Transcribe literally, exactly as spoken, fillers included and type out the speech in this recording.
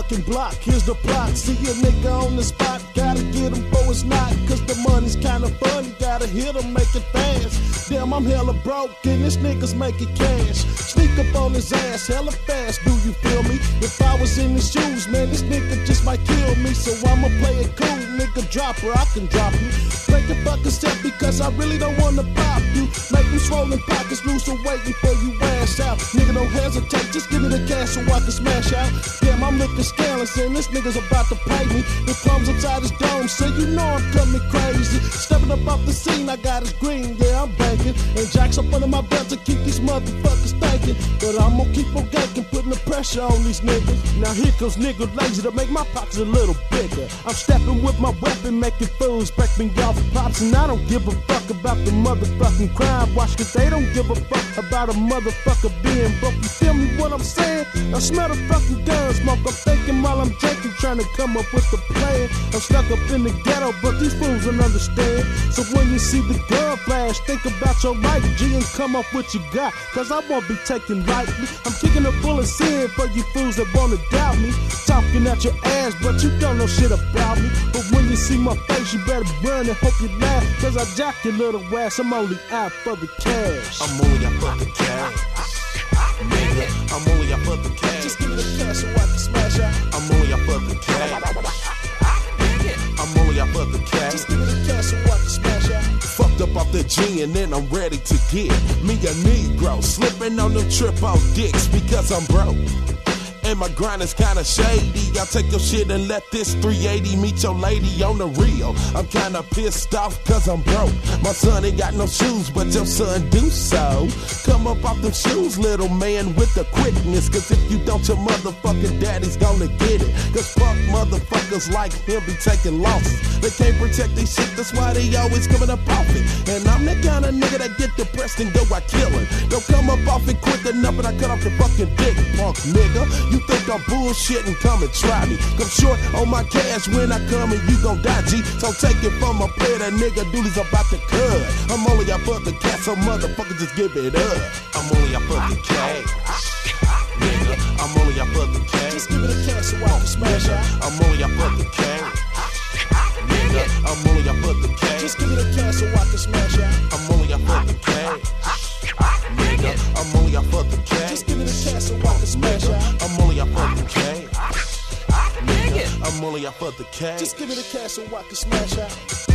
fucking block. Here's the plot. See a nigga on the spot. Gotta get him for it's not. Cause the money's kinda funny. Gotta hit him, make it fast. Damn, I'm hella broke and this nigga's making cash. Sneak up on his ass hella fast, do you feel me? If I was in his shoes, man, this nigga just might kill me. So I'ma play it cool, nigga, drop her, I can drop you. Break your fucking step because I really don't wanna pop you. Make you swollen pockets, lose some weight before you ass out. Nigga, don't hesitate, just give me the cash so I can smash out. Damn, I'm looking scandalous and this nigga's about to pay me. The crumbs inside his dome, so you know I'm coming crazy. Stepping up off the scene, I got his green, yeah, I'm banking. And jacks up under my belt to keep these motherfuckers thinking. But I'm gonna keep on ganking, putting the pressure on these niggas. Now here comes nigga lazy to make my pockets a little bigger. I'm stepping with my weapon, making fools break me off pops. And I don't give a fuck about the motherfucking crime watch, cause they don't give a fuck about a motherfucker being broke. You feel me what I'm saying? I smell the fucking gun smoke. I'm thinking while I'm drinking, trying to come up with the plan. I'm stuck up in the ghetto, but these fools don't understand. So when you see the gun flash, think about your life, G, and come up what you got, cause I won't be taken lightly. I'm kicking the bullets in for you fools that wanna doubt me. Talking at your ass, but you don't know shit about me. But when you see my face, you better run and hope you laugh, cause I jack your little ass. I'm only out for the cash. I'm only out for the cash. Nigga, I'm only out for the cash. Just give me the cash so I can smash out. I'm only out for the cash. I'm only out for the cash. Just give me the cash so I can smash out. Fucked up off the G and then I'm ready to get me a Negro. Slipping on them trip out dicks because I'm broke. And my grind is kinda shady. I'll take your shit and let this three eighty meet your lady on the real. I'm kinda pissed off cause I'm broke. My son ain't got no shoes, but your son do so. Come up off them shoes, little man, with the quickness. Cause if you don't, your motherfucking daddy's gonna get it. Cause fuck motherfuckers like him be taking losses. They can't protect their shit, that's why they always coming up off it. And I'm the kinda nigga that get depressed and go I kill it. Don't come up off it quick enough and I cut off the fucking dick, punk nigga. You think I'm bullshitting, come and try me. Come short on my cash when I come and you gon' die, G. So take it from a player, that nigga dooley's about to cut. I'm only out for the cash, so motherfucker just give it up. I'm only out for the cash. Nigga, I'm only out for the cash. Just give me the cash so I can smash out. I'm only out for the cash. Nigga, I'm only out for the cash. Just give me the cash so I can smash out. I'm only out for the cash. Nigga, I'm only out for the cash. Just give me the cash so I can smash out. I'm only out for the cash. Nigga, I'm only out for the cash. Just give me the cash so I can smash out.